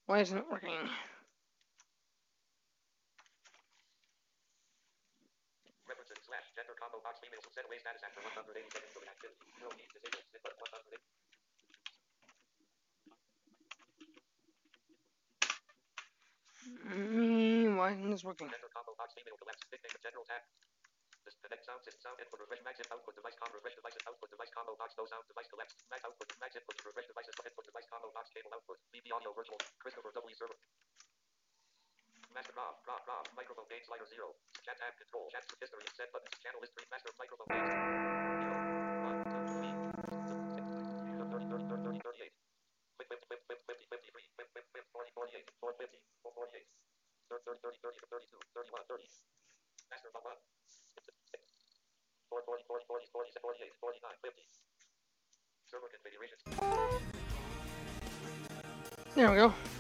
Why isn't it working? References / gender combo box female set away status after 180 seconds of inactivity. No need disable snip button 180. Why isn't this working? Gender combo box female collapse. Nickname general tab. Disconnect sound system sound input refresh max output device refresh devices output device combo box no sound device collapse max output max input refresh devices input device combo box cable output BB audio virtual Christopher W server master Rob microphone gain slider 0 chat tab control chat history set buttons channel list 3 master microphone gain 0 1 2 3 30 38 whip 50 40 48 450 448 30 32 31 30 master Bob 4 40 40 40 48 49 50 server configurations. There we go.